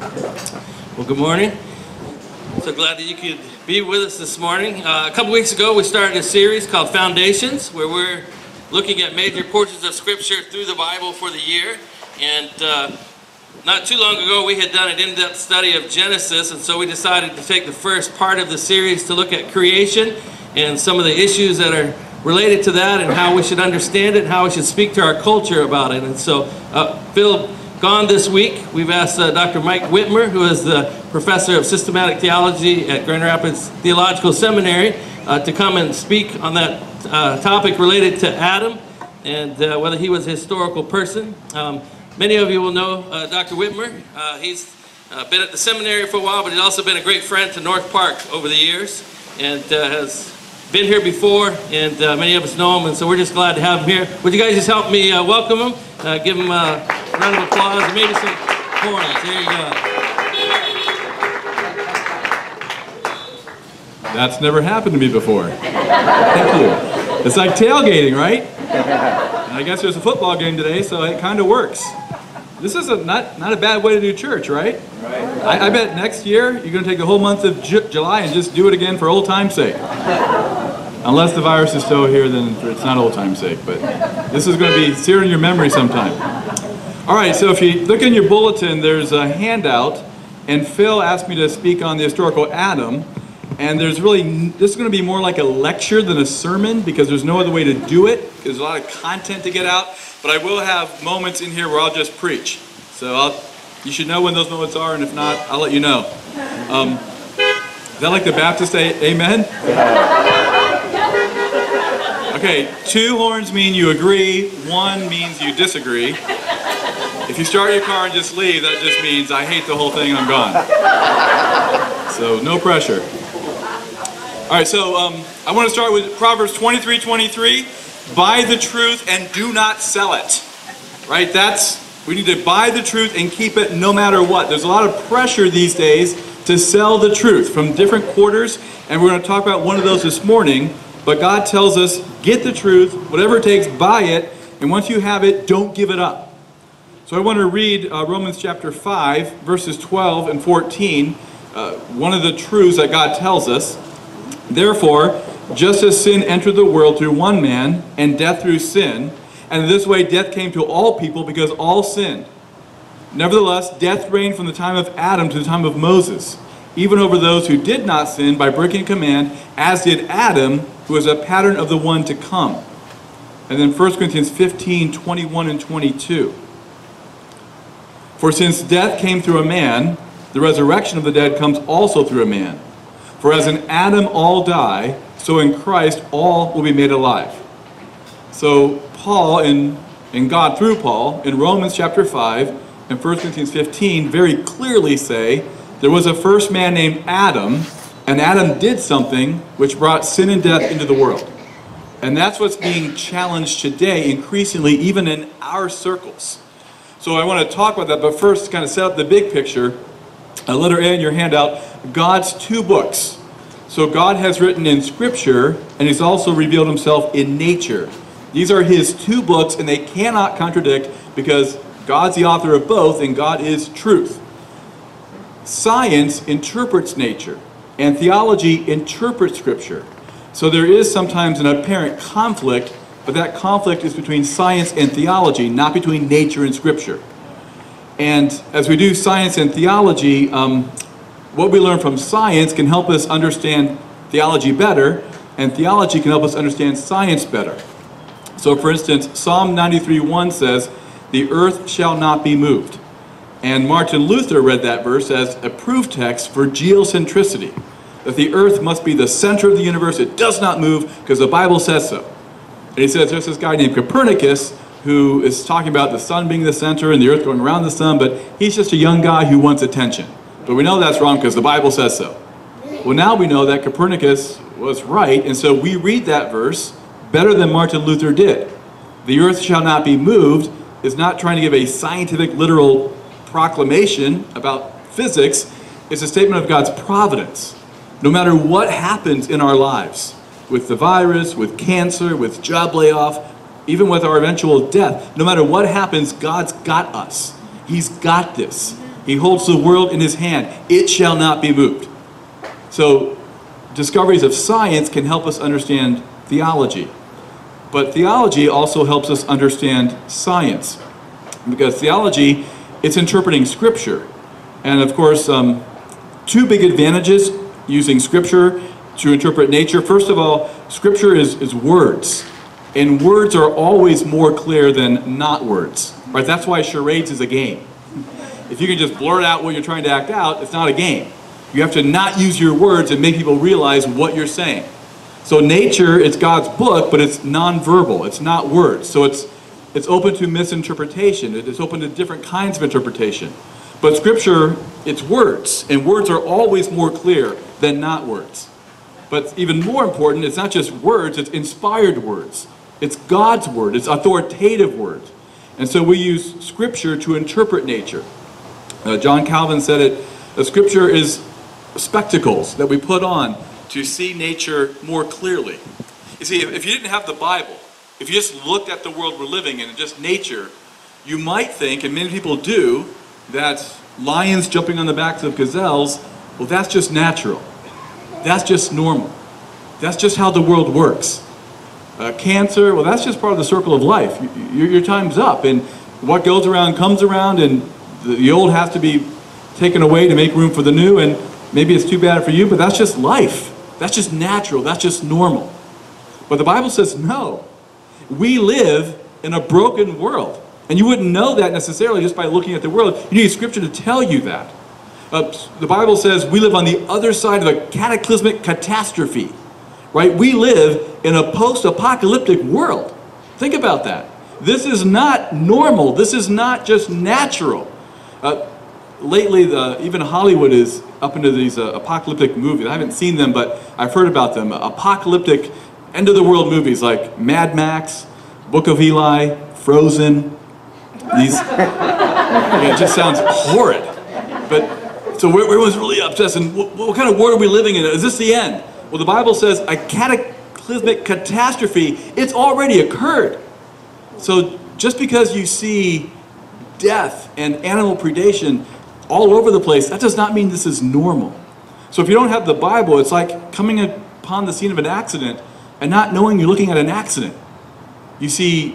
Well, good morning. So glad that you could be with us this morning. A couple weeks ago, we started a series called Foundations, where we're looking at major portions of Scripture through the Bible for the year. And not too long ago, we had done an in-depth study of Genesis, and so we decided to take the first part of the series to look at creation and some of the issues that are related to that and how we should understand it and how we should speak to our culture about it. And so, Phil, gone this week, we've asked Dr. Mike Whitmer, who is the professor of systematic theology at Grand Rapids Theological Seminary, to come and speak on that topic related to Adam and whether he was a historical person. Many of you will know Dr. Whitmer. He's been at the seminary for a while, but he's also been a great friend to North Park over the years and has been here before, and many of us know him, and so we're just glad to have him here. Would you guys just help me welcome him? Give him a round of applause and maybe some horns. There you go. That's never happened to me before. Thank you. It's like tailgating, right? And I guess there's a football game today, so it kind of works. This is not a bad way to do church, right? I bet next year you're going to take the whole month of July and just do it again for old time's sake. Unless the virus is still here, then it's not old time's sake, but this is going to be seared in your memory sometime. All right, so if you look in your bulletin, there's a handout, and Phil asked me to speak on the historical Adam, and this is going to be more like a lecture than a sermon because there's no other way to do it. There's a lot of content to get out, but I will have moments in here where I'll just preach. So you should know when those moments are, and if not, I'll let you know. Is that like the Baptist say amen? Okay, 2 horns mean you agree, 1 means you disagree. If you start your car and just leave, that just means I hate the whole thing, I'm gone. So no pressure. All right, so I want to start with Proverbs 23:23. Buy the truth and do not sell it. Right, we need to buy the truth and keep it no matter what. There's a lot of pressure these days to sell the truth from different quarters, and we're going to talk about one of those this morning. But God tells us, get the truth, whatever it takes, buy it, and once you have it, don't give it up. So I want to read Romans chapter 5, verses 12 and 14, one of the truths that God tells us. Therefore, just as sin entered the world through one man, and death through sin, and in this way death came to all people because all sinned. Nevertheless, death reigned from the time of Adam to the time of Moses, even over those who did not sin by breaking command, as did Adam, who is a pattern of the one to come. And then 1 Corinthians 15:21 and 22. For since death came through a man, the resurrection of the dead comes also through a man. For as in Adam all die, so in Christ all will be made alive. So Paul, and God through Paul, in Romans chapter 5 and 1 Corinthians 15, very clearly say, there was a first man named Adam, and Adam did something which brought sin and death into the world. And that's what's being challenged today, increasingly, even in our circles. So I want to talk about that, but first, to kind of set up the big picture, letter A in your handout, God's 2 books. So God has written in Scripture, and He's also revealed Himself in nature. These are His 2 books, and they cannot contradict because God's the author of both, and God is truth. Science interprets nature, and theology interprets Scripture. So there is sometimes an apparent conflict, but that conflict is between science and theology, not between nature and Scripture. And as we do science and theology, what we learn from science can help us understand theology better, and theology can help us understand science better. So for instance, Psalm 93:1 says, "The earth shall not be moved." And Martin Luther read that verse as a proof text for geocentricity, that the earth must be the center of the universe. It does not move because the Bible says so. And he says there's this guy named Copernicus who is talking about the sun being the center and the earth going around the sun, but he's just a young guy who wants attention. But we know that's wrong because the Bible says so. Well, now we know that Copernicus was right, and so we read that verse better than Martin Luther did. The earth shall not be moved is not trying to give a scientific, literal proclamation about physics. It's a statement of God's providence. No matter what happens in our lives, with the virus, with cancer, with job layoff, even with our eventual death, no matter what happens, God's got us. He's got this. He holds the world in his hand. It shall not be moved. So discoveries of science can help us understand theology. But theology also helps us understand science. Because theology, it's interpreting Scripture. And of course, two big advantages using Scripture to interpret nature. First of all, Scripture is words. And words are always more clear than not words. Right? That's why charades is a game. If you can just blurt out what you're trying to act out, it's not a game. You have to not use your words and make people realize what you're saying. So nature, it's God's book, but it's nonverbal. It's not words. So it's open to misinterpretation. It's open to different kinds of interpretation. But Scripture, it's words. And words are always more clear than not words. But even more important, it's not just words, it's inspired words. It's God's word. It's authoritative words. And so we use Scripture to interpret nature. John Calvin said it, Scripture is spectacles that we put on to see nature more clearly. You see, if you didn't have the Bible, if you just looked at the world we're living in and just nature, you might think, and many people do, that lions jumping on the backs of gazelles, well, that's just natural. That's just normal. That's just how the world works. Cancer, well, that's just part of the circle of life. Your time's up, and what goes around comes around, and the old has to be taken away to make room for the new, and maybe it's too bad for you, but that's just life. That's just natural. That's just normal. But the Bible says no. We live in a broken world. And you wouldn't know that necessarily just by looking at the world. You need Scripture to tell you that. The Bible says we live on the other side of a cataclysmic catastrophe. Right? We live in a post-apocalyptic world. Think about that. This is not normal. This is not just natural. Lately, even Hollywood is up into these apocalyptic movies. I haven't seen them, but I've heard about them. Apocalyptic, end-of-the-world movies like Mad Max, Book of Eli, Frozen. These, it just sounds horrid. But so everyone's really obsessed. And what kind of world are we living in? Is this the end? Well, the Bible says a cataclysmic catastrophe. It's already occurred. So just because you see death and animal predation all over the place, that does not mean this is normal. So if you don't have the Bible, it's like coming upon the scene of an accident and not knowing you're looking at an accident. You see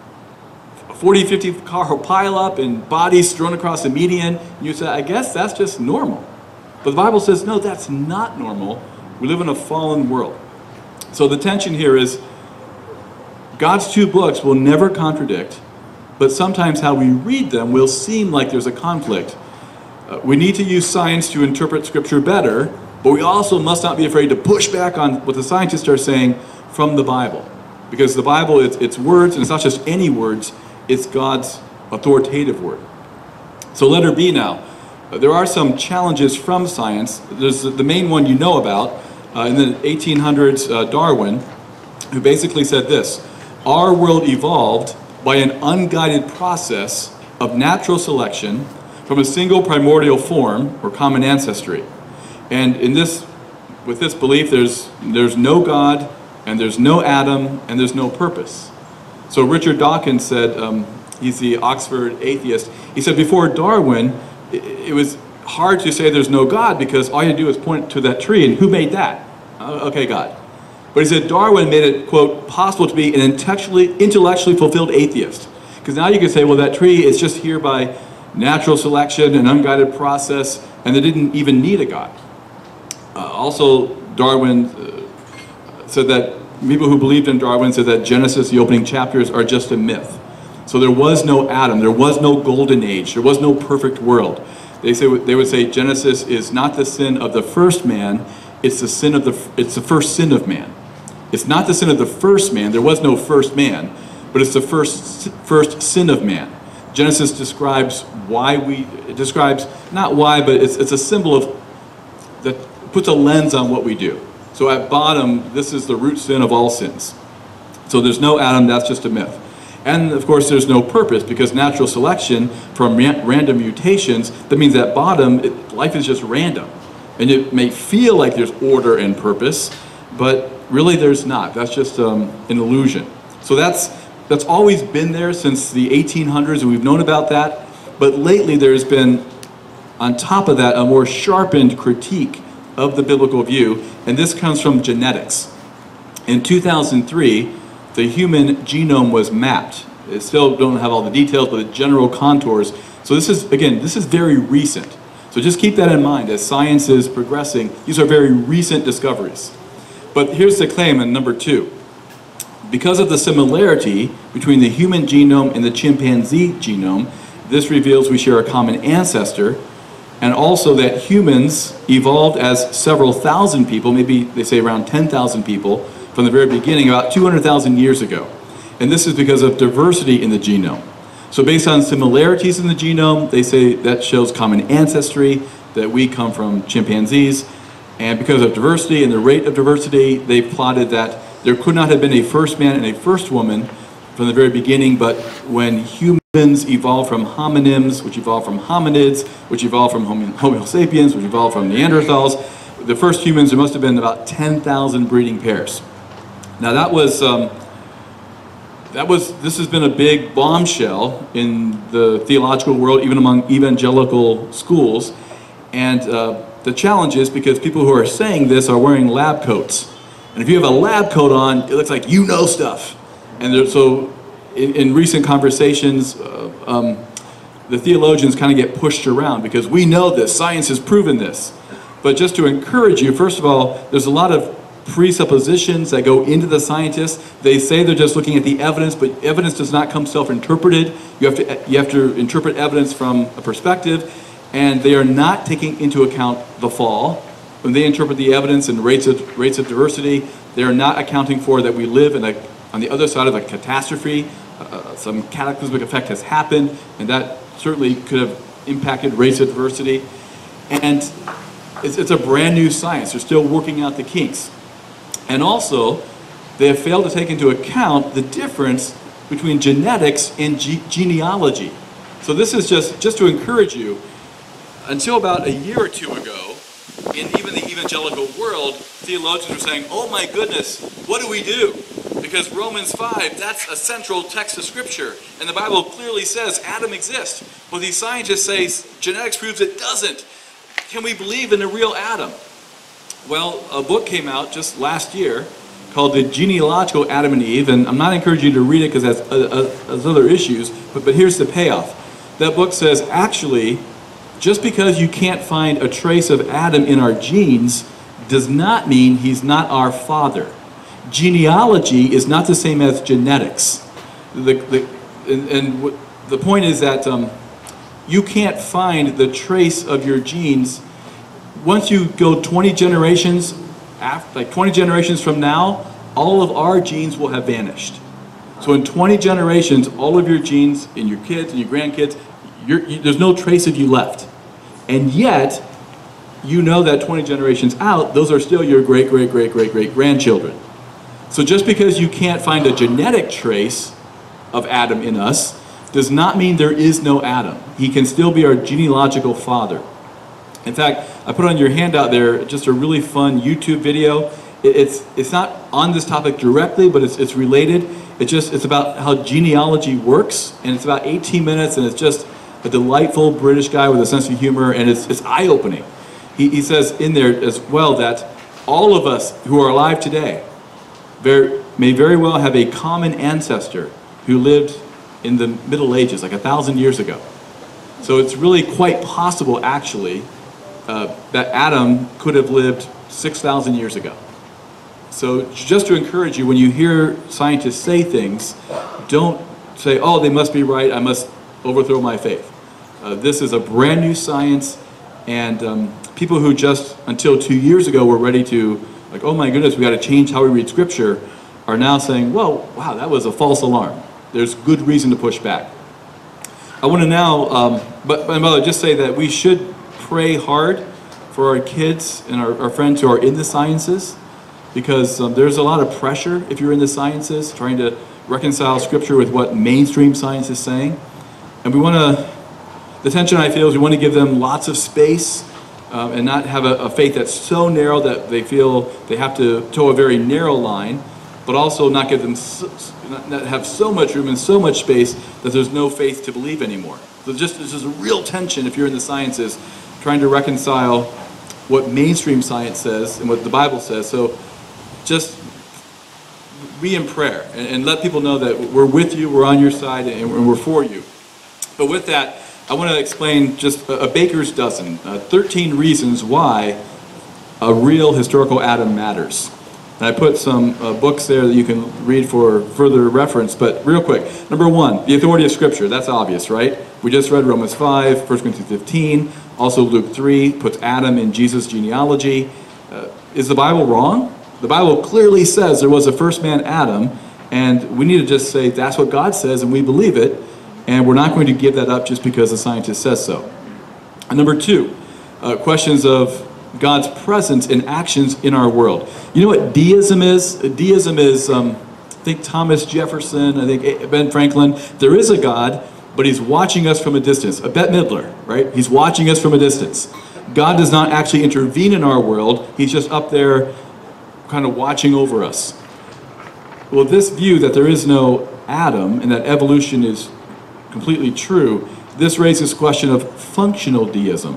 a 40, 50 car pileup and bodies strewn across the median, and you say, I guess that's just normal. But the Bible says, no, that's not normal. We live in a fallen world. So the tension here is God's two books will never contradict, but sometimes how we read them will seem like there's a conflict. We need to use science to interpret Scripture better, but we also must not be afraid to push back on what the scientists are saying from the Bible. Because the Bible, it's words, and it's not just any words, it's God's authoritative word. So letter B now. There are some challenges from science. There's the main one you know about. In the 1800s, Darwin, who basically said this: our world evolved by an unguided process of natural selection from a single primordial form or common ancestry. And with this belief, there's no God, and there's no Adam, and there's no purpose. So Richard Dawkins said, he's the Oxford atheist, he said before Darwin, it was hard to say there's no God because all you do is point to that tree, and who made that? Okay, God. But he said Darwin made it, quote, possible to be an intellectually fulfilled atheist. Because now you can say, well, that tree is just here by natural selection, an unguided process, and they didn't even need a God. Also, Darwin said that people who believed in Darwin said that Genesis, the opening chapters, are just a myth. So there was no Adam, there was no golden age, there was no perfect world. They would say Genesis is not the sin of the first man, it's the first sin of man. It's not the sin of the first man, there was no first man, but it's the first sin of man. Genesis describes not why, but it's a symbol of that puts a lens on what we do. So at bottom, this is the root sin of all sins. So there's no Adam, that's just a myth. And of course there's no purpose, because natural selection from random mutations, that means at bottom, life is just random. And it may feel like there's order and purpose, but really there's not. That's just an illusion. So that's always been there since the 1800s, and we've known about that. But lately there's been on top of that, a more sharpened critique of the biblical view, and this comes from genetics. In 2003, the human genome was mapped. It still don't have all the details, but the general contours. So this is, again, this is very recent. So just keep that in mind as science is progressing. These are very recent discoveries. But here's the claim in number 2. Because of the similarity between the human genome and the chimpanzee genome, this reveals we share a common ancestor, and also that humans evolved as several thousand people, maybe they say around 10,000 people, from the very beginning, about 200,000 years ago. And this is because of diversity in the genome. So based on similarities in the genome, they say that shows common ancestry, that we come from chimpanzees. And because of diversity and the rate of diversity, they plotted that there could not have been a first man and a first woman from the very beginning, but when humans evolved from homonyms, which evolved from hominids, which evolved from Homo sapiens, which evolved from Neanderthals, the first humans, there must have been about 10,000 breeding pairs. Now this has been a big bombshell in the theological world, even among evangelical schools. And the challenge is because people who are saying this are wearing lab coats. And if you have a lab coat on, it looks like you know stuff. And so in recent conversations, the theologians kind of get pushed around because we know this, science has proven this. But just to encourage you, first of all, there's a lot of presuppositions that go into the scientists. They say they're just looking at the evidence, but evidence does not come self-interpreted. You have to interpret evidence from a perspective, and they are not taking into account the fall. When they interpret the evidence and rates of diversity, they are not accounting for that we live on the other side of a catastrophe. Some cataclysmic effect has happened, and that certainly could have impacted rates of diversity. And it's a brand new science. They're still working out the kinks. And also, they have failed to take into account the difference between genetics and genealogy. So this is just to encourage you. Until about a year or two ago, in even the evangelical world, theologians were saying, oh my goodness, what do we do? Because Romans 5, that's a central text of Scripture. And the Bible clearly says Adam exists. Well, these scientists say genetics proves it doesn't. Can we believe in a real Adam? Well, a book came out just last year called The Genealogical Adam and Eve, and I'm not encouraging you to read it because it has other issues, but here's the payoff. That book says, actually, just because you can't find a trace of Adam in our genes does not mean he's not our father. Genealogy is not the same as genetics. The point is that you can't find the trace of your genes. Once you go 20 generations, like 20 generations from now, all of our genes will have vanished. So in 20 generations, all of your genes in your kids and your grandkids, there's no trace of you left. And yet, you know that 20 generations out, those are still your great-great-great-great-great-grandchildren. So just because you can't find a genetic trace of Adam in us, does not mean there is no Adam. He can still be our genealogical father. In fact, I put on your handout there just a really fun YouTube video. It's not on this topic directly, but it's related. It's about how genealogy works, and it's about 18 minutes, and it's just a delightful British guy with a sense of humor, and it's eye-opening. He says in there as well that all of us who are alive today may very well have a common ancestor who lived in the Middle Ages, like 1,000 years ago. So it's really quite possible, actually, that Adam could have lived 6,000 years ago. So just to encourage you, when you hear scientists say things, don't say, oh, they must be right, I must overthrow my faith. This is a brand new science, and people who just until 2 years ago were ready to, like, oh my goodness, we got to change how we read Scripture, are now saying, well, wow, that was a false alarm. There's good reason to push back. I want to now, but by the way, just say that we should pray hard for our kids and our friends who are in the sciences, because there's a lot of pressure if you're in the sciences, trying to reconcile Scripture with what mainstream science is saying. And we want to, the tension I feel is we want to give them lots of space and not have a faith that's so narrow that they feel they have to toe a very narrow line, but also not give them, not have so much room and so much space that there's no faith to believe anymore. So there's just a real tension if you're in the sciences, trying to reconcile what mainstream science says and what the Bible says. So just be in prayer and let people know that we're with you, we're on your side, and we're for you. But with that, I want to explain just a baker's dozen, 13 reasons why a real historical Adam matters. And I put some books there that you can read for further reference, but real quick. Number one, the authority of Scripture. That's obvious, right? We just read Romans 5, 1 Corinthians 15, also Luke 3, puts Adam in Jesus' genealogy. Is the Bible wrong? The Bible clearly says there was a first man, Adam, and we need to just say that's what God says and we believe it, and we're not going to give that up just because the scientist says so. And number two, questions of God's presence and actions in our world. You know what deism is? Deism is, I think Thomas Jefferson, I think Ben Franklin. There is a God, but he's watching us from a distance. Bette Midler, right? He's watching us from a distance. God does not actually intervene in our world. He's just up there kind of watching over us. Well, this view that there is no Adam and that evolution is completely true, this raises the question of functional deism.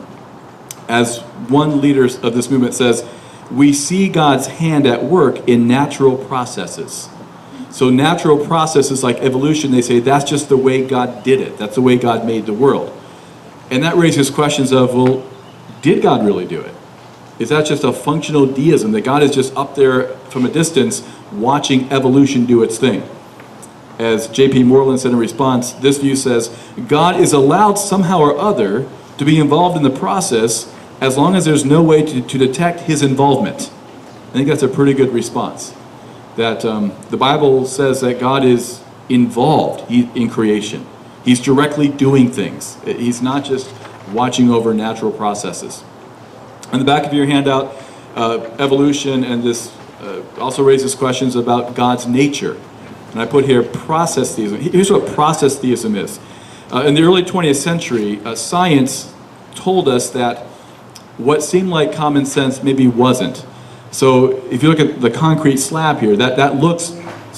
As one leader of this movement says, we see God's hand at work in natural processes. So natural processes like evolution, they say that's just the way God did it. That's the way God made the world. And that raises questions of, well, did God really do it? Is that just a functional deism, that God is just up there from a distance watching evolution do its thing? As J.P. Moreland said in response, this view says, God is allowed somehow or other to be involved in the process as long as there's no way to detect his involvement. I think that's a pretty good response. That the Bible says that God is involved in creation. He's directly doing things. He's not just watching over natural processes. On the back of your handout, evolution, and this also raises questions about God's nature. And I put here process theism. Here's what process theism is. In the early 20th century, science told us that what seemed like common sense maybe wasn't. So if you look at the concrete slab here, that looks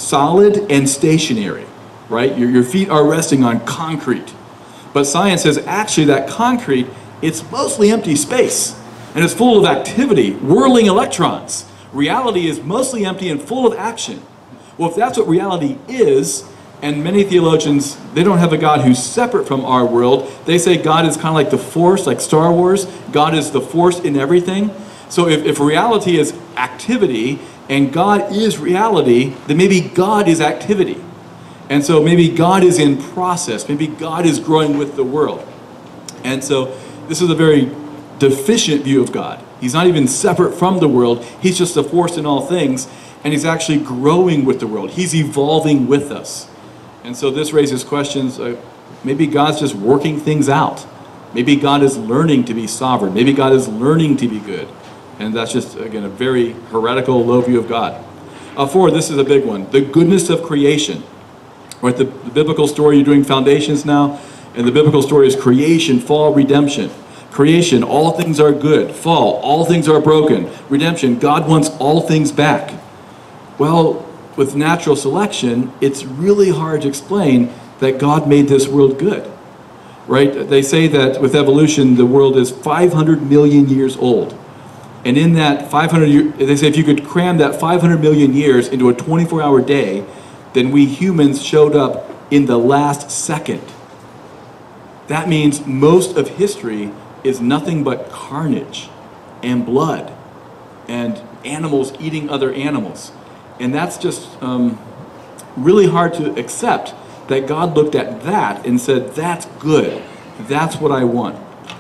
solid and stationary, right? Your feet are resting on concrete. But science says actually that concrete, it's mostly empty space. And it's full of activity, whirling electrons. Reality is mostly empty and full of action. Well, if that's what reality is, and many theologians, they don't have a God who's separate from our world. They say God is kind of like the Force, like Star Wars. God is the Force in everything. So if reality is activity and God is reality, then maybe God is activity. And so maybe God is in process. Maybe God is growing with the world. And so this is a very deficient view of God. He's not even separate from the world. He's just a force in all things. And he's actually growing with the world. He's evolving with us. And so this raises questions, maybe God's just working things out. Maybe God is learning to be sovereign. Maybe God is learning to be good. And that's just, again, a very heretical, low view of God. Four, this is a big one. The goodness of creation. Right, the biblical story, you're doing foundations now, and the biblical story is creation, fall, redemption. Creation, all things are good. Fall, all things are broken. Redemption, God wants all things back. Well, with natural selection, it's really hard to explain that God made this world good, right? They say that with evolution, the world is 500 million years old. And in that 500 years, they say if you could cram that 500 million years into a 24-hour day, then we humans showed up in the last second. That means most of history is nothing but carnage and blood and animals eating other animals. And that's just really hard to accept, that God looked at that and said, that's good. That's what I want.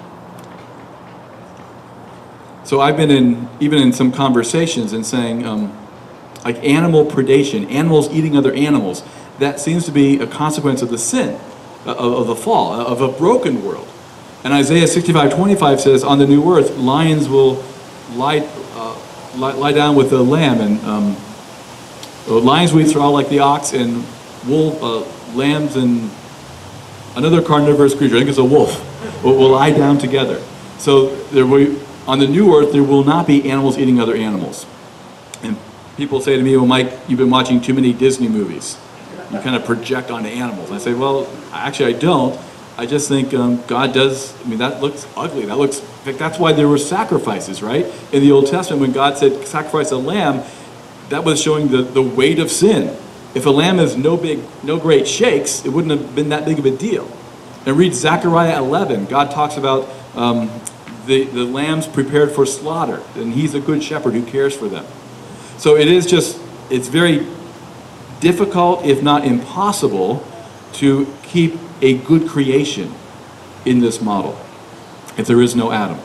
So I've been even in some conversations and saying, like animal predation, animals eating other animals, that seems to be a consequence of the sin, of the fall, of a broken world. And Isaiah 65:25 says, on the new earth, lions will lie down with the lamb, and lions will eat straw like the ox, and lambs and another carnivorous creature, I think it's a wolf, will lie down together. So on the new earth, there will not be animals eating other animals. And people say to me, well, Mike, you've been watching too many Disney movies. You kind of project onto animals. I say, well, actually I don't. I just think God does, I mean, that looks ugly. That looks, in fact, that's why there were sacrifices, right? In the Old Testament, when God said sacrifice a lamb, that was showing the weight of sin. If a lamb is no great shakes, it wouldn't have been that big of a deal. And read Zechariah 11. God talks about the lambs prepared for slaughter, and he's a good shepherd who cares for them. So it's very difficult, if not impossible, to keep a good creation in this model if there is no Adam.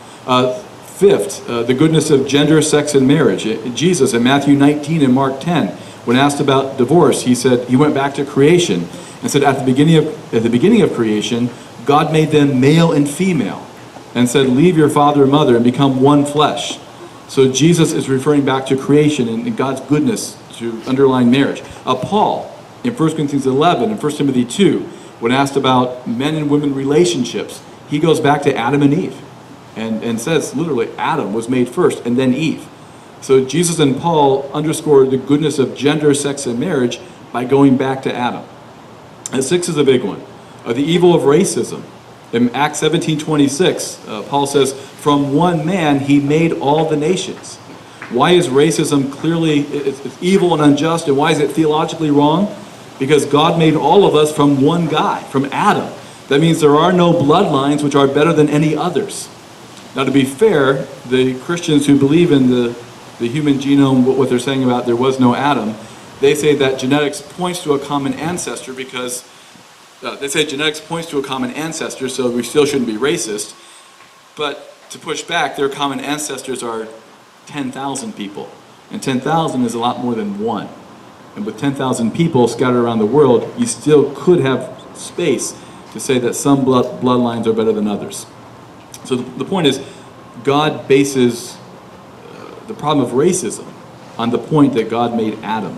Fifth, the goodness of gender, sex, and marriage. Jesus in Matthew 19 and Mark 10, when asked about divorce, he said he went back to creation and said at the beginning of creation, God made them male and female, and said, leave your father and mother and become one flesh. So Jesus is referring back to creation and God's goodness to underline marriage. Paul, in 1 Corinthians 11 and 1 Timothy 2, when asked about men and women relationships, he goes back to Adam and Eve and says literally Adam was made first and then Eve. So Jesus and Paul underscore the goodness of gender, sex, and marriage by going back to Adam. And 6 is a big one. The evil of racism. In Acts 17:26, Paul says, from one man he made all the nations. Why is racism clearly it's evil and unjust, and why is it theologically wrong? Because God made all of us from one guy, from Adam. That means there are no bloodlines which are better than any others. Now, to be fair, the Christians who believe in the human genome, what they're saying about there was no Adam, they say that genetics points to a common ancestor because they say genetics points to a common ancestor, so we still shouldn't be racist. But to push back, their common ancestors are 10,000 people. And 10,000 is a lot more than one. And with 10,000 people scattered around the world, you still could have space to say that some bloodlines are better than others. So the point is, God bases the problem of racism on the point that God made Adam.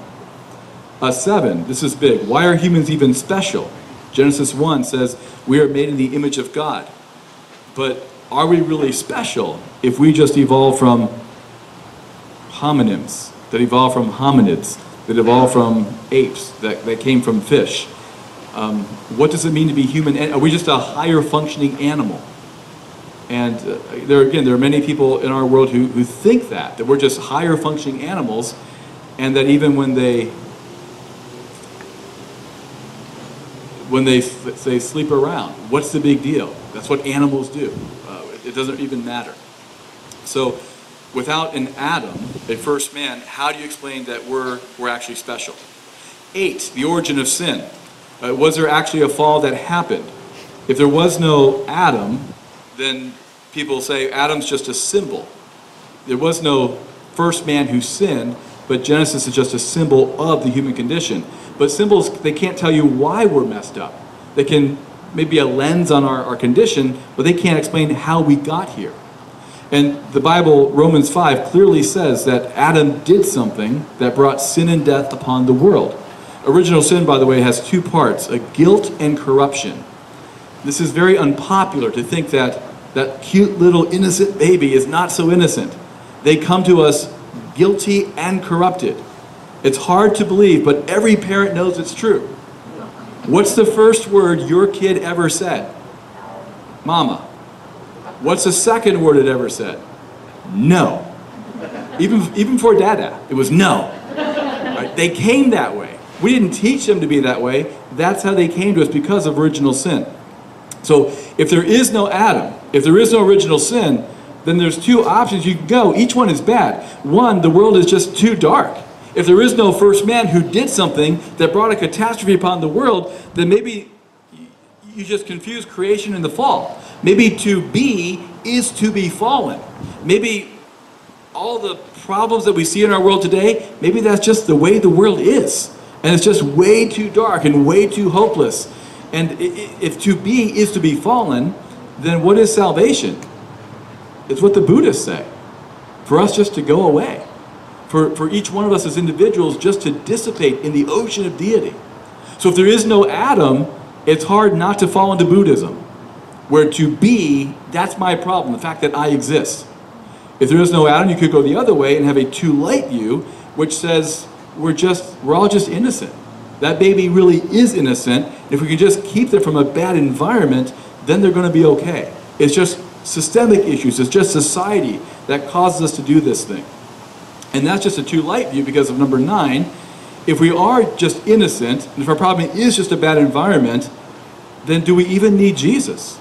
7, this is big. Why are humans even special? Genesis 1 says, we are made in the image of God. But are we really special if we just evolve from homonyms, that evolve from hominids, that evolve from apes, that came from fish? What does it mean to be human? Are we just a higher functioning animal? And there are many people in our world who think that we're just higher functioning animals, and that even when they say sleep around, what's the big deal? That's what animals do. It doesn't even matter. So without an Adam, a first man, how do you explain that we're actually special? 8, the origin of sin. Was there actually a fall that happened? If there was no Adam, then people say Adam's just a symbol. There was no first man who sinned, but Genesis is just a symbol of the human condition. But symbols, they can't tell you why we're messed up. They can maybe a lens on our condition, but they can't explain how we got here. And the Bible, Romans 5, clearly says that Adam did something that brought sin and death upon the world. Original sin, by the way, has 2 parts, a guilt and corruption. This is very unpopular to think that that cute little innocent baby is not so innocent. They come to us guilty and corrupted. It's hard to believe, but every parent knows it's true. What's the first word your kid ever said? Mama. What's the second word it ever said? No. Even for Dada, it was no. Right? They came that way. We didn't teach them to be that way. That's how they came to us because of original sin. So if there is no Adam, if there is no original sin, then there's 2 options you can go. Each one is bad. 1, the world is just too dark. If there is no first man who did something that brought a catastrophe upon the world, then maybe you just confuse creation and the fall. Maybe to be is to be fallen. Maybe all the problems that we see in our world today, maybe that's just the way the world is. And it's just way too dark and way too hopeless. And if to be is to be fallen, then what is salvation? It's what the Buddhists say. For us just to go away. For each one of us as individuals just to dissipate in the ocean of deity. So if there is no Adam, it's hard not to fall into Buddhism. Where to be, that's my problem, the fact that I exist. If there is no Adam, you could go the other way and have a too light view, which says we're all just innocent. That baby really is innocent. If we can just keep them from a bad environment, then they're going to be okay. It's just systemic issues. It's just society that causes us to do this thing. And that's just a too light view because of number 9. If we are just innocent, and if our problem is just a bad environment, then do we even need Jesus?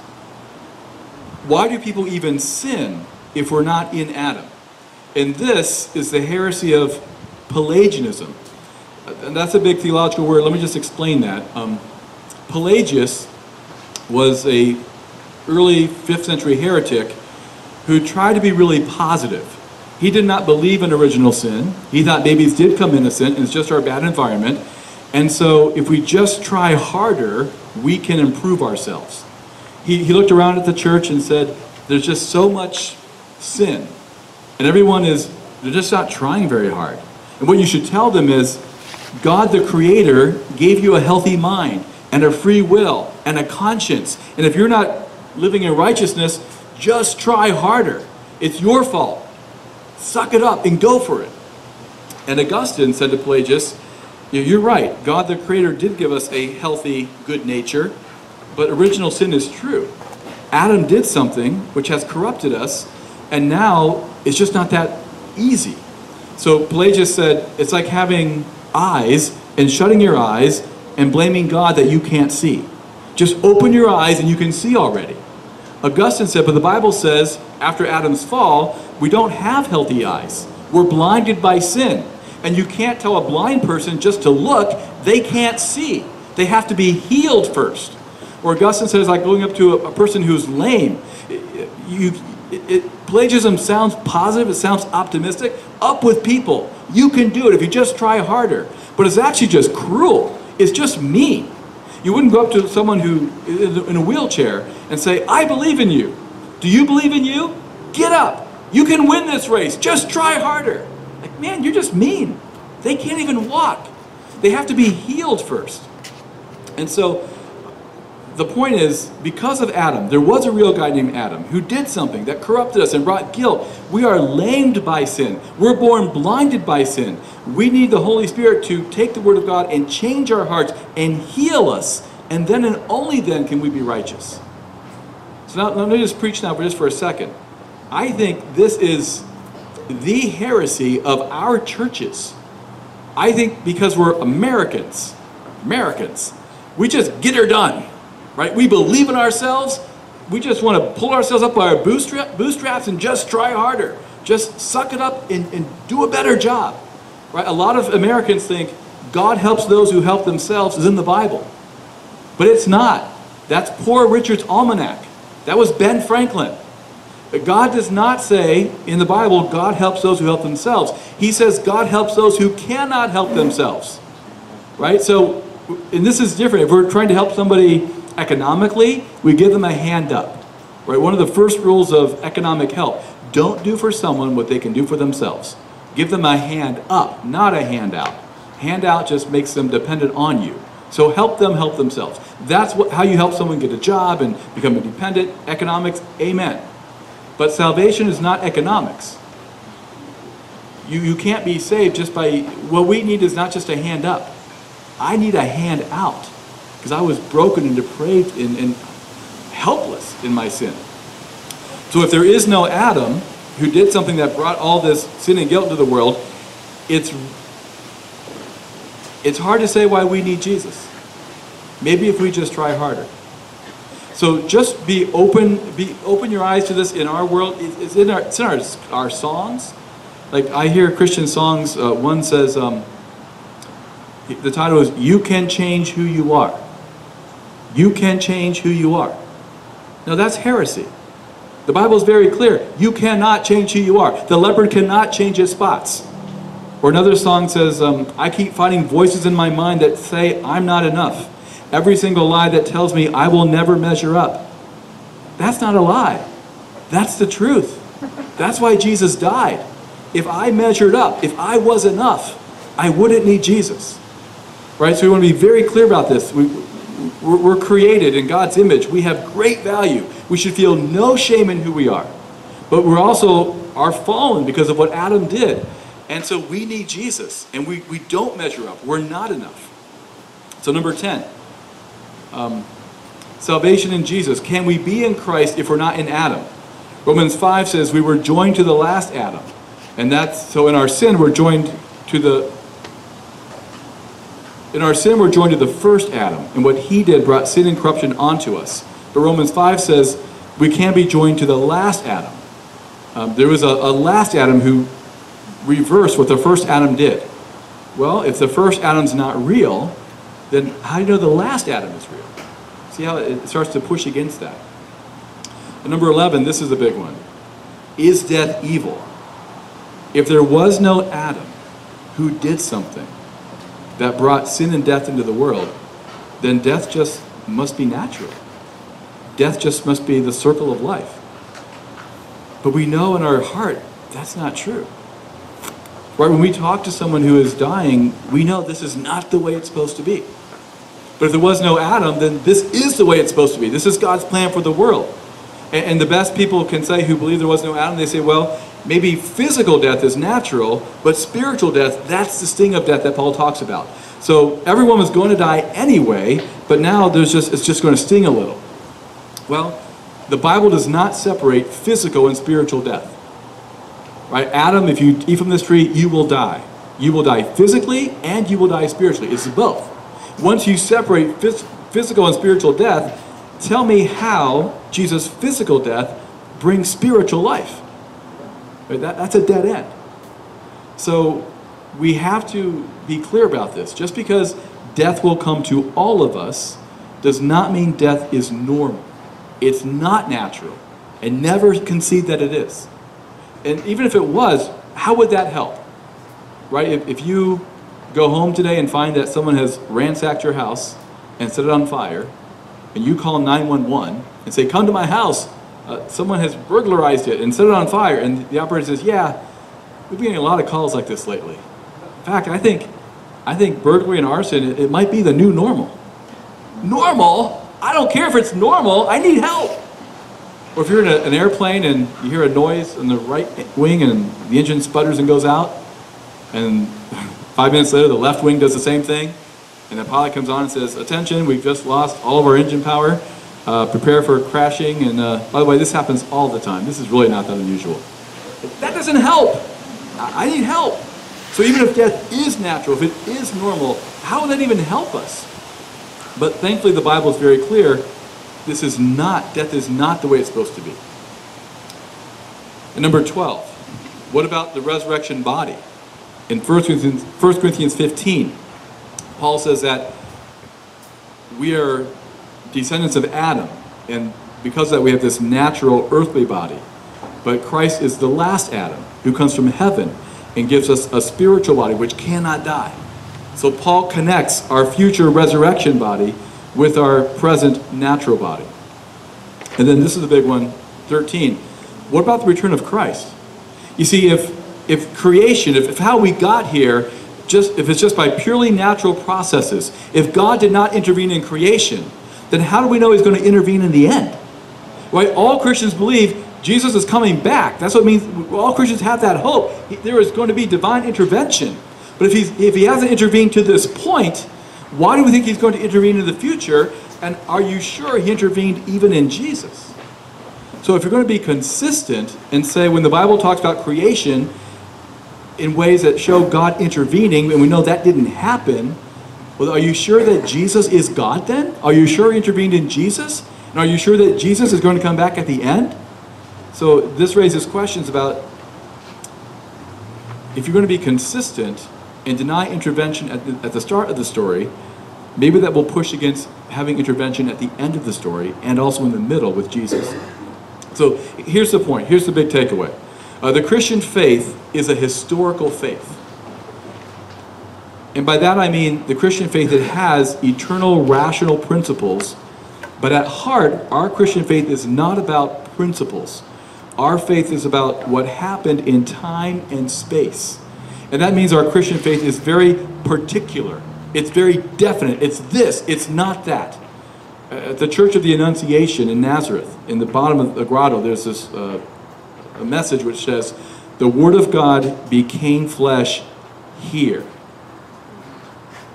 Why do people even sin if we're not in Adam? And this is the heresy of Pelagianism. And that's a big theological word. Let me just explain that. Pelagius was a early 5th century heretic who tried to be really positive. He did not believe in original sin. He thought babies did come innocent and it's just our bad environment. And so if we just try harder, we can improve ourselves. He looked around at the church and said, there's just so much sin. And they're just not trying very hard. And what you should tell them is, God the Creator gave you a healthy mind and a free will and a conscience. And if you're not living in righteousness, just try harder. It's your fault. Suck it up and go for it. And Augustine said to Pelagius, you're right. God the Creator did give us a healthy, good nature, but original sin is true. Adam did something which has corrupted us, and now it's just not that easy. So Pelagius said, it's like having eyes and shutting your eyes and blaming God that you can't see. Just open your eyes and you can see already. Augustine said, but the Bible says after Adam's fall, we don't have healthy eyes. We're blinded by sin. And you can't tell a blind person just to look. They can't see. They have to be healed first. Or Augustine says, like going up to a person who's lame. Pelagianism sounds positive. It sounds optimistic. Up with people. You can do it if you just try harder. But it's actually just cruel. It's just mean. You wouldn't go up to someone who in a wheelchair and say, I believe in you. Do you believe in you? Get up. You can win this race. Just try harder. Like, man, you're just mean. They can't even walk. They have to be healed first. And so the point is, because of Adam, there was a real guy named Adam who did something that corrupted us and brought guilt. We are lamed by sin. We're born blinded by sin. We need the Holy Spirit to take the Word of God and change our hearts and heal us. And then and only then can we be righteous. So now let me just preach now for a second. I think this is the heresy of our churches. I think because we're Americans, we just get her done. Right? We believe in ourselves. We just want to pull ourselves up by our bootstraps and just try harder. Just suck it up and do a better job. Right? A lot of Americans think God helps those who help themselves is in the Bible. But it's not. That's Poor Richard's Almanac. That was Ben Franklin. But God does not say in the Bible, God helps those who help themselves. He says God helps those who cannot help themselves. Right? So, and this is different. If we're trying to help somebody economically, we give them a hand up. Right? One of the first rules of economic help, don't do for someone what they can do for themselves. Give them a hand up, not a handout. Handout just makes them dependent on you. So help them help themselves. That's how you help someone get a job and become independent. Economics, amen. But salvation is not economics. You can't be saved just by, what we need is not just a hand up. I need a hand out. Because I was broken and depraved and helpless in my sin. So if there is no Adam, who did something that brought all this sin and guilt into the world, it's hard to say why we need Jesus. Maybe if we just try harder. So just be open your eyes to this in our world. It's in our songs. Like I hear Christian songs, one says, the title is, You Can Change Who You Are. You can change who you are. Now that's heresy. The Bible is very clear. You cannot change who you are. The leopard cannot change his spots. Or another song says, I keep finding voices in my mind that say I'm not enough. Every single lie that tells me I will never measure up. That's not a lie. That's the truth. That's why Jesus died. If I measured up, if I was enough, I wouldn't need Jesus. Right? So we want to be very clear about this. We're created in God's image. We have great value. We should feel no shame in who we are. But we're also are fallen because of what Adam did. And so we need Jesus. And we don't measure up. We're not enough. So number 10, salvation in Jesus. Can we be in Christ if we're not in Adam? Romans 5 says we were joined to the last Adam. And that's, so in our sin we're joined to the first Adam. And what he did brought sin and corruption onto us. But Romans 5 says we can be joined to the last Adam. There was a last Adam who reversed what the first Adam did. Well, if the first Adam's not real, then how do you know the last Adam is real? See how it starts to push against that. And number 11, this is a big one. Is death evil? If there was no Adam who did something that brought sin and death into the world, then death just must be natural. Death just must be the circle of life. But we know in our heart that's not true. Right? When we talk to someone who is dying, we know this is not the way it's supposed to be. But if there was no Adam, then this is the way it's supposed to be. This is God's plan for the world. And the best people can say who believe there was no Adam, they say, well, maybe physical death is natural, but spiritual death, that's the sting of death that Paul talks about. So everyone was going to die anyway, but now it's just going to sting a little. Well, the Bible does not separate physical and spiritual death. Right? Adam, if you eat from this tree, you will die. You will die physically and you will die spiritually. It's both. Once you separate physical and spiritual death, tell me how Jesus' physical death brings spiritual life. Right? That's a dead end. So we have to be clear about this. Just because death will come to all of us does not mean death is normal. It's not natural. And never concede that it is. And even if it was, how would that help? Right? If you go home today and find that someone has ransacked your house and set it on fire, and you call 911 and say, come to my house, someone has burglarized it and set it on fire, and the operator says, yeah, we've been getting a lot of calls like this lately. In fact, I think burglary and arson, it might be the new normal. Normal? I don't care if it's normal, I need help. Or if you're in an airplane and you hear a noise in the right wing and the engine sputters and goes out, and 5 minutes later the left wing does the same thing, and the pilot comes on and says, attention, we've just lost all of our engine power, prepare for crashing, and by the way, this happens all the time. This is really not that unusual. That doesn't help. I need help. So even if death is natural, if it is normal, how would that even help us? But thankfully the Bible is very clear. Death is not the way it's supposed to be. And number 12, what about the resurrection body? In 1 Corinthians 15, Paul says that we are descendants of Adam, and because of that we have this natural earthly body. But Christ is the last Adam who comes from heaven and gives us a spiritual body which cannot die. So Paul connects our future resurrection body with our present natural body. And then this is the big one, 13. What about the return of Christ? You see, if creation, if how we got here, if it's just by purely natural processes, if God did not intervene in creation, then how do we know he's going to intervene in the end? Right? All Christians believe Jesus is coming back. That's what it means. All Christians have that hope. There is going to be divine intervention. But if he hasn't intervened to this point, why do we think he's going to intervene in the future? And are you sure he intervened even in Jesus? So if you're going to be consistent and say when the Bible talks about creation in ways that show God intervening, and we know that didn't happen, well, are you sure that Jesus is God then? Are you sure he intervened in Jesus? And are you sure that Jesus is going to come back at the end? So this raises questions about if you're going to be consistent and deny intervention at the start of the story, maybe that will push against having intervention at the end of the story and also in the middle with Jesus. So here's the point. Here's the big takeaway. The Christian faith is a historical faith. And by that I mean the Christian faith that has eternal rational principles, but at heart, our Christian faith is not about principles. Our faith is about what happened in time and space. And that means our Christian faith is very particular. It's very definite. It's this, it's not that. At the Church of the Annunciation in Nazareth, in the bottom of the grotto, there's this a message which says, the Word of God became flesh here.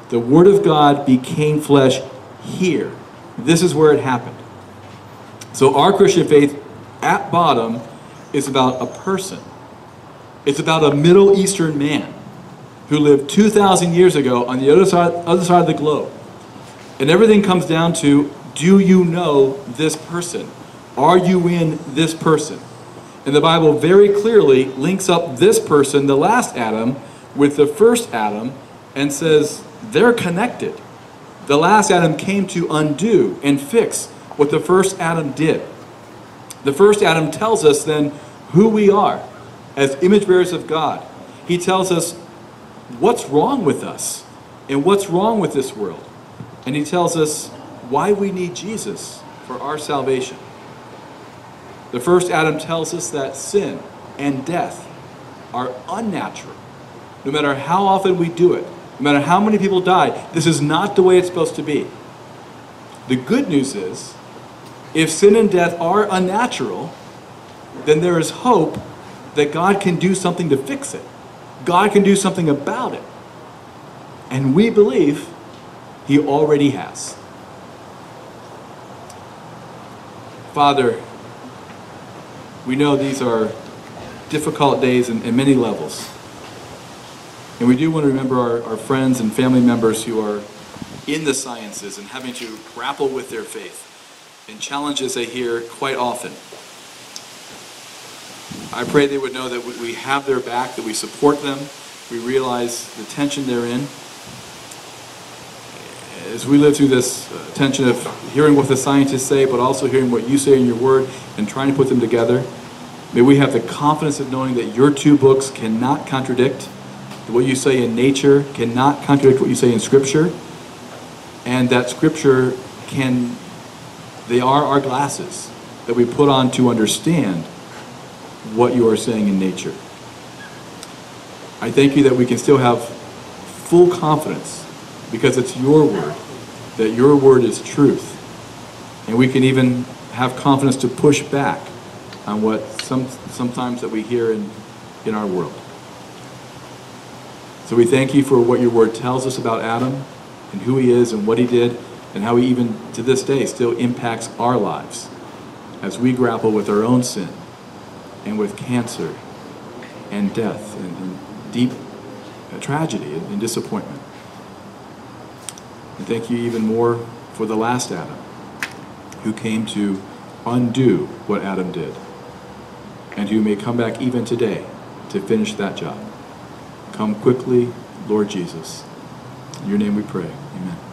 The Word of God became flesh here. This is where it happened. So our Christian faith, at bottom, is about a person. It's about a Middle Eastern man who lived 2,000 years ago on the other side of the globe. And everything comes down to, do you know this person? Are you in this person? And the Bible very clearly links up this person, the last Adam, with the first Adam, and says they're connected. The last Adam came to undo and fix what the first Adam did. The first Adam tells us then who we are as image bearers of God. He tells us what's wrong with us and what's wrong with this world. And he tells us why we need Jesus for our salvation. The first Adam tells us that sin and death are unnatural. No matter how often we do it, no matter how many people die, this is not the way it's supposed to be. The good news is, if sin and death are unnatural, then there is hope that God can do something to fix it. God can do something about it. And we believe he already has. Father, we know these are difficult days in many levels. And we do want to remember our friends and family members who are in the sciences and having to grapple with their faith and challenges they hear quite often. I pray they would know that we have their back, that we support them, we realize the tension they're in. As we live through this tension of hearing what the scientists say, but also hearing what you say in your word and trying to put them together, may we have the confidence of knowing that your two books cannot contradict. What you say in nature cannot contradict what you say in Scripture, and that Scripture they are our glasses that we put on to understand what you are saying in nature. I thank you that we can still have full confidence because it's your word, that your word is truth. And we can even have confidence to push back on what sometimes that we hear in our world. So we thank you for what your word tells us about Adam and who he is and what he did and how he even to this day still impacts our lives as we grapple with our own sin and with cancer and death and deep tragedy and disappointment. And thank you even more for the last Adam who came to undo what Adam did and who may come back even today to finish that job. Come quickly, Lord Jesus. In your name we pray. Amen.